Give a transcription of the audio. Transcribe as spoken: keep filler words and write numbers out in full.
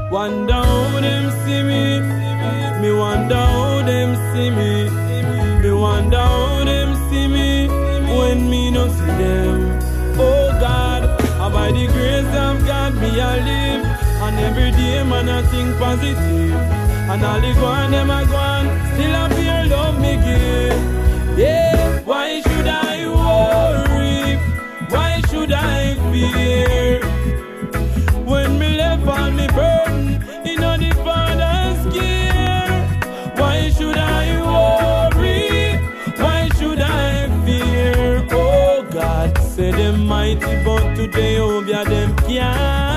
Wonder how them see me. Me wonder how them see me. Me wonder how them see me when me no see them. Oh God, and by the grace of God me I live, and every day man I think positive, and all the go on them I go on, still I feel love me give. Yeah, why should I worry? Why should I fear? When me left all me burden, you know the Father's care. Why should I worry? Why should I fear? Oh God, say them mighty, but today over them can't.